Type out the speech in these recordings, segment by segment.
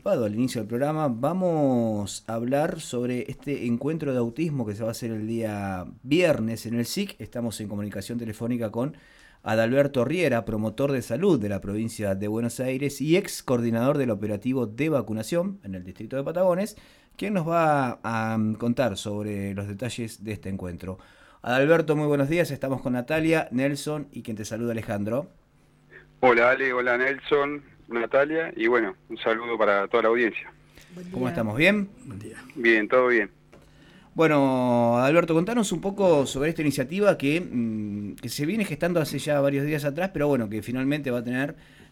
anticipado al inicio del programa, vamos a hablar sobre este encuentro de autismo que se va a hacer el día viernes en el SIC. Estamos en comunicación telefónica con Adalberto Riera, promotor de salud de la provincia de Buenos Aires y ex coordinador del operativo de vacunación en el distrito de Patagones, quien nos va a contar sobre los detalles de este encuentro. Adalberto, muy buenos días. Estamos con Natalia, Nelson y quien te saluda, Alejandro. Hola Ale, hola Nelson, Natalia, y bueno, un saludo para toda la audiencia. ¿Cómo estamos? ¿Bien? Buen día. Bien, todo bien. Bueno, Alberto, contanos un poco sobre esta iniciativa que se viene gestando hace ya varios días atrás, pero bueno, que finalmente va a tener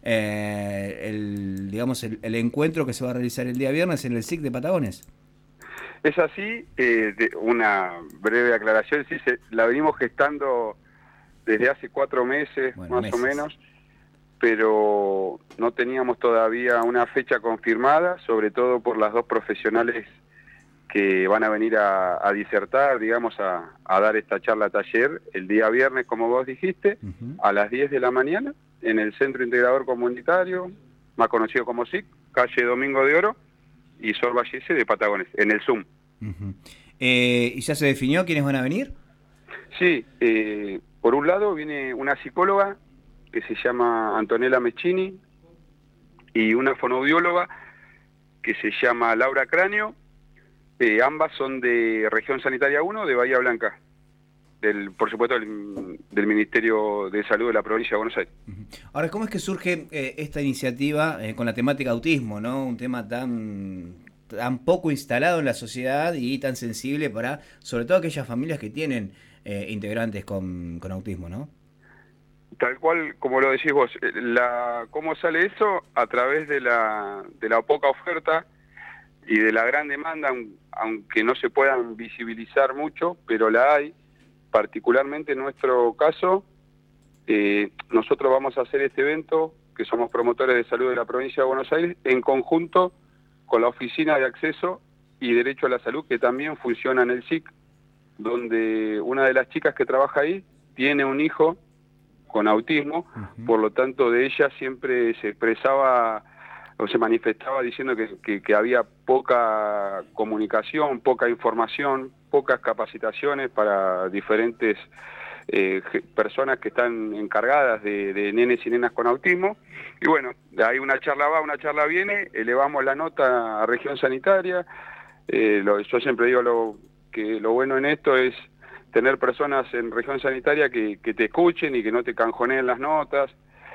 el encuentro que se va a realizar el día viernes en el SIC de Patagones. Es así, una breve aclaración, sí, la venimos gestando desde hace 4 meses, Bueno, más o menos, pero no teníamos todavía una fecha confirmada, sobre todo por las dos profesionales que van a venir a disertar, digamos, a dar esta charla taller el día viernes, como vos dijiste, a las 10 de la mañana, en el Centro Integrador Comunitario, más conocido como SIC, calle Domingo de Oro y Sor Vallese de Patagones, en el Zoom. ¿Y ya se definió quiénes van a venir? Sí, por un lado viene una psicóloga que se llama Antonella Meschini y una fonoaudióloga que se llama Laura Cráneo. Ambas son de Región Sanitaria 1 de Bahía Blanca, por supuesto del Ministerio de Salud de la provincia de Buenos Aires. Ahora, ¿cómo es que surge esta iniciativa con la temática autismo, ¿no? Un tema tan poco instalado en la sociedad y tan sensible para, sobre todo, aquellas familias que tienen integrantes con autismo, ¿no? Tal cual, como lo decís vos, ¿cómo sale eso? A través de la poca oferta y de la gran demanda, aunque no se puedan visibilizar mucho, pero la hay. Particularmente en nuestro caso, nosotros vamos a hacer este evento, que somos promotores de salud de la provincia de Buenos Aires, en conjunto con la Oficina de Acceso y Derecho a la Salud, que también funciona en el SIC, donde una de las chicas que trabaja ahí tiene un hijo con autismo, por lo tanto de ella siempre se expresaba o se manifestaba diciendo que había poca comunicación, poca información, pocas capacitaciones para diferentes personas que están encargadas de nenes y nenas con autismo. Y bueno, hay una charla va, una charla viene, elevamos la nota a región sanitaria. Yo siempre digo que lo bueno en esto es tener personas en región sanitaria que te escuchen y que no te canjoneen las notas.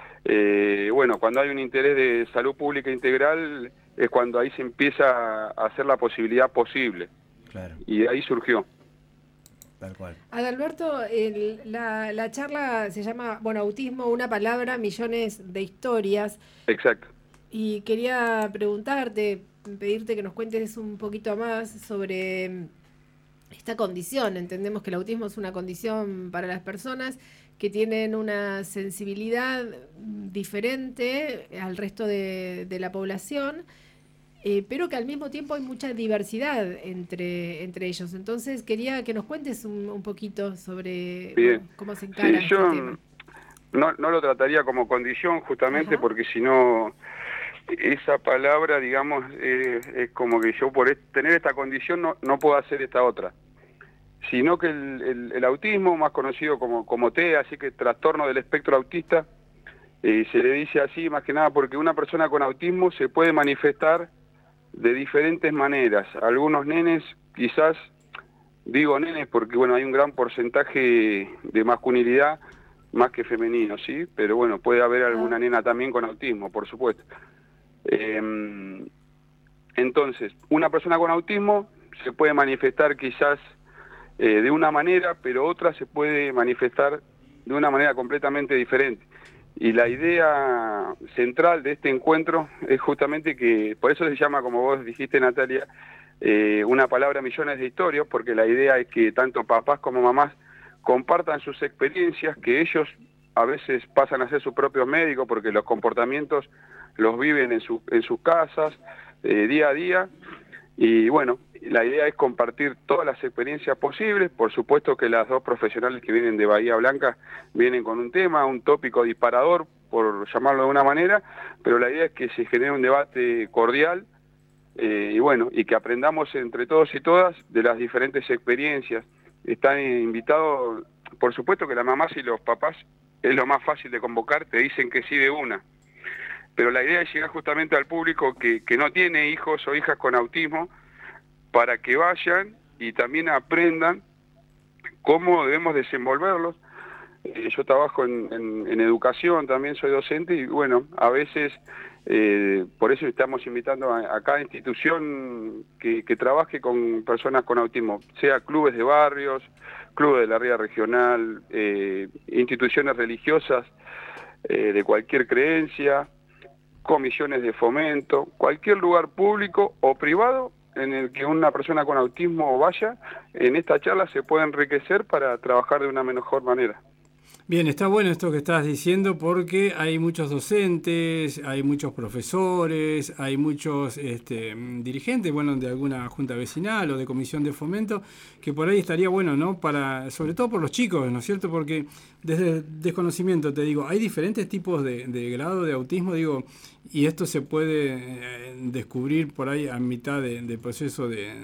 Bueno, cuando hay un interés de salud pública integral es cuando ahí se empieza a hacer la posibilidad posible. Claro. Y ahí surgió. Tal cual. Adalberto, la charla se llama, autismo, una palabra, millones de historias. Exacto. Y quería pedirte que nos cuentes un poquito más sobre esta condición. Entendemos que el autismo es una condición para las personas que tienen una sensibilidad diferente al resto de la población, pero que al mismo tiempo hay mucha diversidad entre ellos. Entonces quería que nos cuentes un poquito sobre cómo se encara este tema. No lo trataría como condición justamente. Ajá. Porque si no, esa palabra, digamos, es como que yo por tener esta condición no puedo hacer esta otra. Sino que el autismo, más conocido como TEA, así que trastorno del espectro autista, se le dice así más que nada porque una persona con autismo se puede manifestar de diferentes maneras. Algunos nenes, quizás, digo nenes porque hay un gran porcentaje de masculinidad más que femenino, ¿sí? Pero bueno, puede haber alguna nena también con autismo, por supuesto. Entonces, una persona con autismo se puede manifestar quizás de una manera, pero otra se puede manifestar de una manera completamente diferente. Y la idea central de este encuentro es justamente que, por eso se llama, como vos dijiste, Natalia, una palabra, millones de historias, porque la idea es que tanto papás como mamás compartan sus experiencias, que ellos a veces pasan a ser sus propios médicos, porque los comportamientos los viven en sus casas, día a día. Y bueno, la idea es compartir todas las experiencias posibles. Por supuesto que las dos profesionales que vienen de Bahía Blanca vienen con un tema, un tópico disparador, por llamarlo de una manera, pero la idea es que se genere un debate cordial y bueno, y que aprendamos entre todos y todas de las diferentes experiencias. Están invitados, por supuesto que las mamás y los papás es lo más fácil de convocar, te dicen que sí de una, pero la idea es llegar justamente al público que no tiene hijos o hijas con autismo, para que vayan y también aprendan cómo debemos desenvolverlos. Yo trabajo en educación, también soy docente y bueno, a veces por eso estamos invitando a cada institución que trabaje con personas con autismo, sea clubes de barrios, clubes de la red regional, instituciones religiosas de cualquier creencia, comisiones de fomento, cualquier lugar público o privado en el que una persona con autismo vaya, en esta charla se puede enriquecer para trabajar de una mejor manera. Bien, está bueno esto que estás diciendo porque hay muchos docentes, hay muchos profesores, hay muchos dirigentes, bueno, de alguna junta vecinal o de comisión de fomento, que por ahí estaría bueno, ¿no? Para, sobre todo por los chicos, ¿no es cierto? Porque desde el desconocimiento, te digo, hay diferentes tipos de grado de autismo, digo, y esto se puede descubrir por ahí a mitad del proceso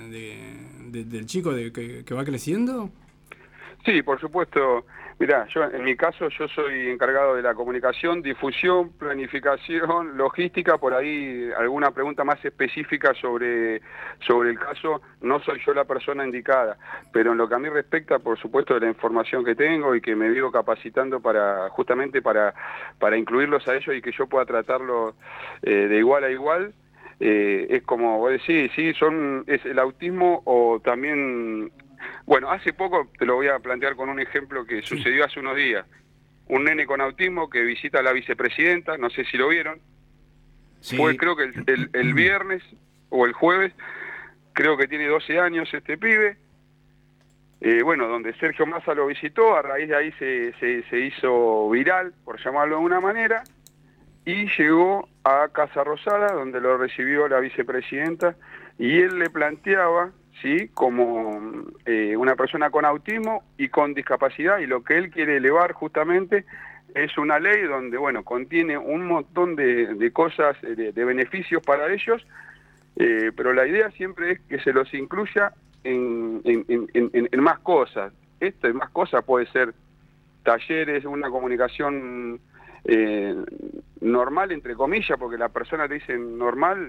del chico que va creciendo. Sí, por supuesto. Mirá, yo en mi caso yo soy encargado de la comunicación, difusión, planificación, logística, por ahí alguna pregunta más específica sobre el caso, no soy yo la persona indicada, pero en lo que a mí respecta, por supuesto, de la información que tengo y que me vivo capacitando justamente para incluirlos a ellos y que yo pueda tratarlos de igual a igual. Es como vos decís, sí, es el autismo o también... Bueno, hace poco, te lo voy a plantear con un ejemplo que sucedió hace unos días. Un nene con autismo que visita a la vicepresidenta, no sé si lo vieron. Sí. Fue creo que el viernes o el jueves, creo que tiene 12 años este pibe. Bueno, donde Sergio Massa lo visitó, a raíz de ahí se hizo viral, por llamarlo de una manera, y llegó a Casa Rosada, donde lo recibió la vicepresidenta, y él le planteaba... ¿sí? Como una persona con autismo y con discapacidad, y lo que él quiere elevar justamente es una ley donde, bueno, contiene un montón de cosas, de beneficios para ellos, pero la idea siempre es que se los incluya en más cosas. Esto y más cosas puede ser talleres, una comunicación normal, entre comillas, porque la persona te dice normal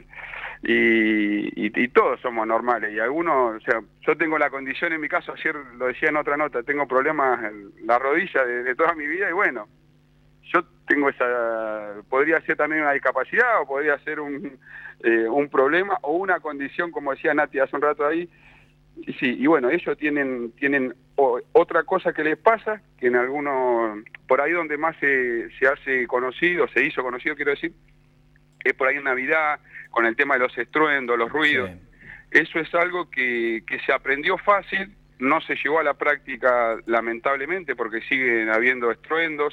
y todos somos normales, y algunos, o sea, yo tengo la condición, en mi caso, ayer lo decía en otra nota, tengo problemas en la rodilla de toda mi vida, y bueno, yo tengo podría ser también una discapacidad, o podría ser un problema, o una condición, como decía Nati hace un rato ahí, y sí, y bueno, ellos tienen otra cosa que les pasa, que en algunos, por ahí donde más se hace conocido, se hizo conocido, quiero decir, es por ahí en Navidad, con el tema de los estruendos, los ruidos. Sí. Eso es algo que se aprendió fácil, no se llevó a la práctica lamentablemente, porque siguen habiendo estruendos,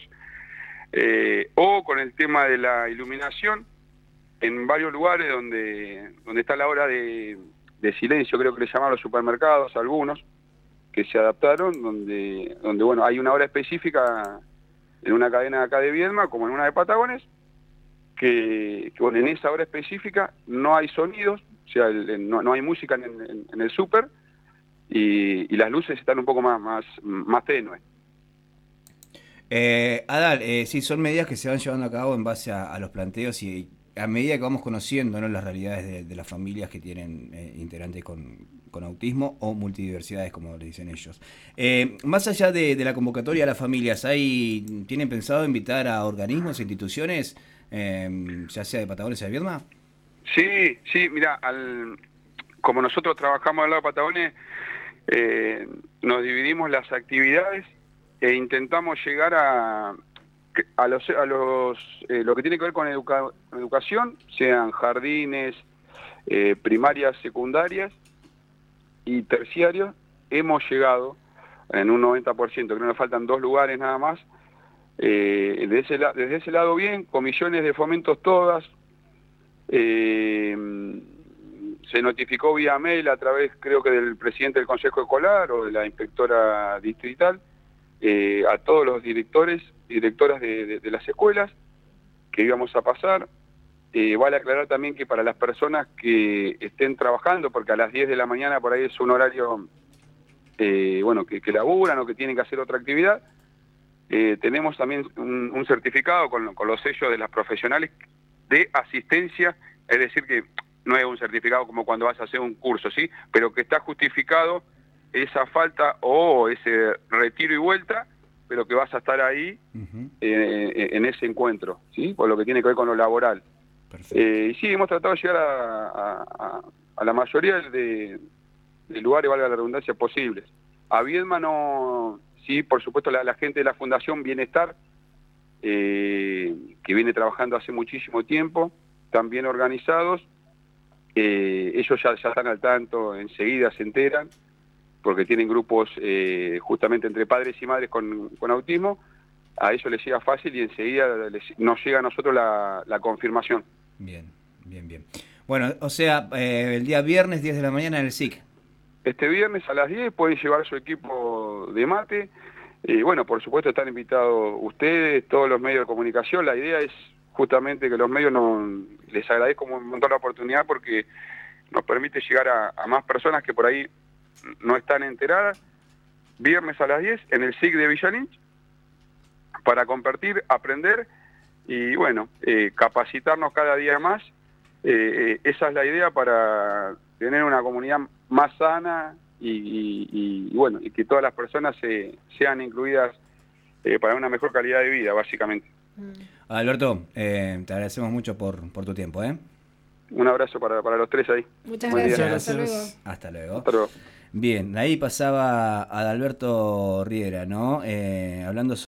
o con el tema de la iluminación, en varios lugares donde está la hora de silencio, creo que le llamaban los supermercados, algunos, que se adaptaron, donde bueno, hay una hora específica en una cadena de acá de Viedma, como en una de Patagones, que bueno, en esa hora específica no hay sonidos, o sea, no hay música en el súper, y las luces están un poco más tenues. Adal, sí, son medidas que se van llevando a cabo en base a los planteos y a medida que vamos conociendo, ¿no?, las realidades de las familias que tienen integrantes con autismo o multidiversidades, como le dicen ellos. Más allá de la convocatoria a las familias, ¿tienen pensado invitar a organismos e instituciones, ya sea de Patagones o de Viedma? Sí, mira, como nosotros trabajamos al lado de Patagones, nos dividimos las actividades e intentamos llegar a lo que tiene que ver con educación, sean jardines, primarias, secundarias y terciarios. Hemos llegado en un 90%, creo que nos faltan 2 lugares nada más. Desde ese lado bien, comisiones de fomentos todas. Se notificó vía mail a través, creo que del presidente del Consejo Escolar o de la inspectora distrital, a todos los directores y directoras de las escuelas que íbamos a pasar. Vale aclarar también que para las personas que estén trabajando, porque a las 10 de la mañana por ahí es un horario, bueno, que laburan o que tienen que hacer otra actividad, tenemos también un certificado con los sellos de las profesionales de asistencia, es decir que no es un certificado como cuando vas a hacer un curso, ¿sí? Pero que está justificado esa falta o ese retiro y vuelta, pero que vas a estar ahí en ese encuentro, ¿sí? Por lo que tiene que ver con lo laboral. Y sí, hemos tratado de llegar a la mayoría de lugares, valga la redundancia, posibles. A Viedma no, sí, por supuesto la gente de la Fundación Bienestar, que viene trabajando hace muchísimo tiempo, están bien organizados, ellos ya están al tanto, enseguida se enteran, porque tienen grupos justamente entre padres y madres con autismo, a ellos les llega fácil y enseguida nos llega a nosotros la confirmación. Bien, bien, bien. Bueno, o sea, el día viernes 10 de la mañana en el SIC. Este viernes a las 10 pueden llevar su equipo de mate. Bueno, por supuesto están invitados ustedes, todos los medios de comunicación. La idea es justamente que los medios les agradezco un montón la oportunidad porque nos permite llegar a más personas que por ahí no están enteradas. Viernes a las 10 en el SIC de Villa Lynch para compartir, aprender y bueno, capacitarnos cada día más. Esa es la idea para tener una comunidad más sana y bueno, y que todas las personas sean incluidas para una mejor calidad de vida, básicamente. Alberto, te agradecemos mucho por tu tiempo. Un abrazo para los tres ahí. Muchas gracias. Hasta luego. Hasta luego. Hasta luego. Bien, ahí pasaba Adalberto Riera, ¿no? Hablando